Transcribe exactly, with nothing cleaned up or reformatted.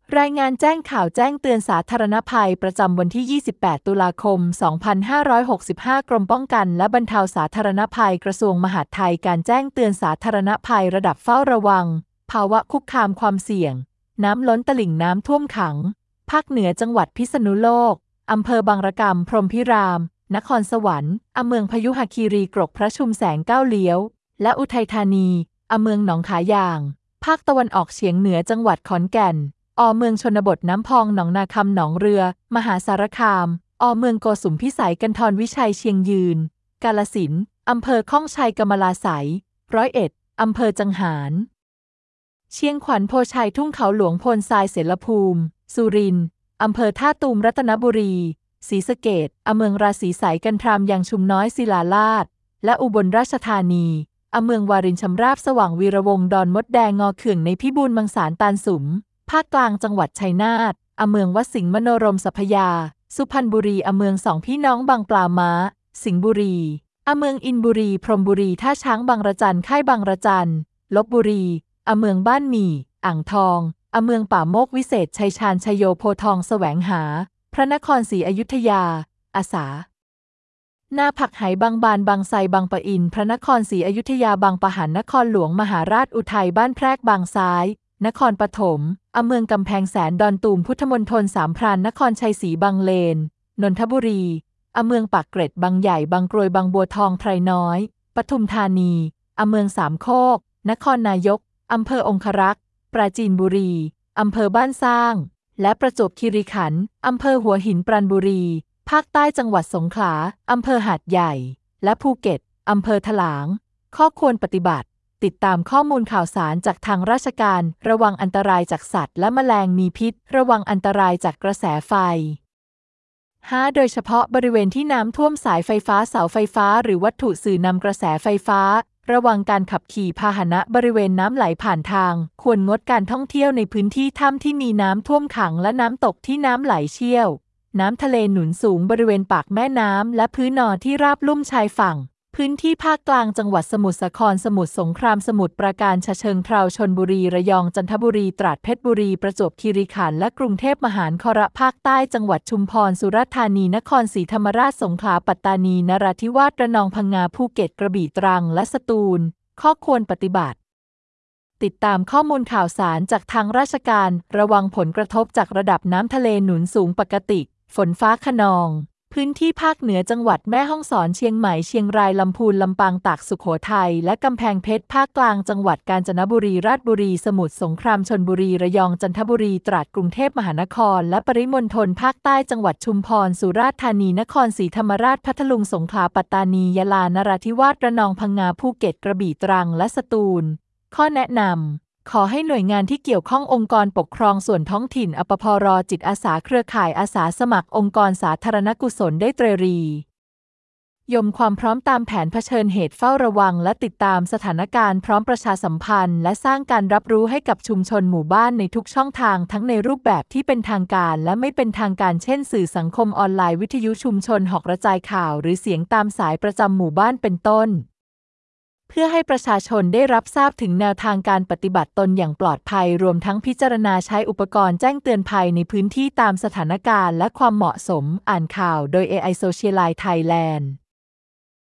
รายงานแจ้งข่าวแจ้งเตือนสาธารณภัยประจำวันที่ ยี่สิบแปด ตุลาคม สองพันห้าร้อยหกสิบห้า กรมป้องกันและบรรเทาสาธารณภัยกระทรวงมหาดไทยการแจ้งเตือนสาธารณภัยระดับเฝ้าระวังภาวะคุกคามความเสี่ยงน้ำล้นตลิ่งน้ำท่วมขังภาคเหนือจังหวัดพิษณุโลกอำเภอบางระกำพรหมพิรามนครสวรรค์อำเมืองพยุหคีรีกรกพระชุมแสงเก้าเลี้ยวและอุทัยธานีอำเมืองหนองขายางภาคตะวันออกเฉียงเหนือจังหวัดขอนแก่นอเมืองชนบทน้ำพองหนองนาคำหนองเรือมหาสารคามอเมืองโกสุมพิสัยกันทรวิชัยเชียงยืนกาฬสินธุ์อำเภอข้องชัยกำมะลาไสยร้อยเอ็ดอำเภอจังหารเชียงขวัญโพชัยทุ่งเขาหลวงพลทรายเสรภูมิสุรินทร์อำเภอท่าตูมรัตนบุรีศรีสะเกษอเมืองราศีไสยกันทรามยังชุมน้อยศิลาลาดและอุบลราชธานีอเมืองวารินชำราบสว่างวีระวงศ์ดอนมดแดงงอเขื่องในพิบูลมังสารตาลสุมภาคกลางจังหวัดชัยนาทอเมืองวัดสิงห์มโนรมสัพยาสุพรรณบุรีอเมืองสองพี่น้องบางปลาม้าสิงห์บุรีอเมืองอินบุรีพรหมบุรีท่าช้างบางระจันค่ายบางระจันลพบุรีอเมืองบ้านหมี่อ่างทองอเมืองป่าโมกวิเศษชัยชาญชโยโพทองแสวงหาพระนครศรีอยุธยาอาสาหน้าผักไหบางบานบางไทรบางปะอินพระนครศรีอยุธยาบางปะหันนครหลวงมหาราชอุทัยบ้านแพรกบางซ้ายนครปฐมอเมืองกำแพงแสนดอนตูมพุทธมณฑลสามพรานนครชัยศรีบางเลนนนทบุรีอเมืองปากเกร็ดบางใหญ่บางกรวยบางบัวทองไพรน้อยปทุมธานีอเมืองสามโคกนครนายกอำเภอองครักษ์ปราจีนบุรีอำเภอบ้านสร้างและประจวบคีรีขันธ์อำเภอหัวหินปราณบุรีภาคใต้จังหวัดสงขลาอำเภอหาดใหญ่และภูเก็ตอำเภอถลางข้อควรปฏิบัติติดตามข้อมูลข่าวสารจากทางราชการระวังอันตรายจากสัตว์และแมลงมีพิษระวังอันตรายจากกระแสไฟ ห้า โดยเฉพาะบริเวณที่น้ำท่วมสายไฟฟ้าเสาไฟฟ้าหรือวัตถุสื่อนำกระแสไฟฟ้าระวังการขับขี่พาหนะบริเวณน้ำไหลผ่านทางควรงดการท่องเที่ยวในพื้นที่ถ้ำที่มีน้ำท่วมขังและน้ำตกที่น้ำไหลเชี่ยวน้ำทะเลหนุนสูงบริเวณปากแม่น้ำและพื้นนอที่ราบลุ่มชายฝั่งพื้นที่ภาคกลางจังหวัดสมุทรสาครสมุทรสงครามสมุทรปราการฉะเชิงเทราชลบุรีระยองจันทบุรีตราดเพชรบุรีประจวบคีรีขันธ์และกรุงเทพมหานครภาคใต้จังหวัดชุมพรสุราษฎร์ธานีนครศรีธรรมราชสงขลาปัตตานีนราธิวาสระนองพังงาภูเก็ตกระบี่ตรังและสตูลข้อควรปฏิบัติติดตามข้อมูลข่าวสารจากทางราชการระวังผลกระทบจากระดับน้ำทะเลหนุนสูงปกติฝนฟ้าคะนองพื้นที่ภาคเหนือจังหวัดแม่ฮ่องสอนเชียงใหม่เชียงรายลำพูนลำปางตากสุโขทัยและกำแพงเพชรภาคกลางจังหวัดกาญจนบุรีราชบุรีสมุทรสงครามชลบุรีระยองจันทบุรีตราดกรุงเทพมหานครและปริมณฑลภาคใต้จังหวัดชุมพรสุราษฎร์ธานีนครศรีธรรมราชพัทลุงสงขลาปัตตานียะลานราธิวาสระนองพังงาภูเก็ตกระบี่ตรังและสตูลข้อแนะนำขอให้หน่วยงานที่เกี่ยวข้ององค์กรปกครองส่วนท้องถิ่นอปพรจิตอาสาเครือข่ายอาสาสมัครองค์กรสาธารณกุศลได้เตรียมความพร้อมตามแผนเผชิญเหตุเฝ้าระวังและติดตามสถานการณ์พร้อมประชาสัมพันธ์และสร้างการรับรู้ให้กับชุมชนหมู่บ้านในทุกช่องทางทั้งในรูปแบบที่เป็นทางการและไม่เป็นทางการเช่นสื่อสังคมออนไลน์วิทยุชุมชนหอกกระจายข่าวหรือเสียงตามสายประจำหมู่บ้านเป็นต้นเพื่อให้ประชาชนได้รับทราบถึงแนวทางการปฏิบัติตนอย่างปลอดภัยรวมทั้งพิจารณาใช้อุปกรณ์แจ้งเตือนภัยในพื้นที่ตามสถานการณ์และความเหมาะสมอ่านข่าวโดย เอ ไอ Socialite Thailand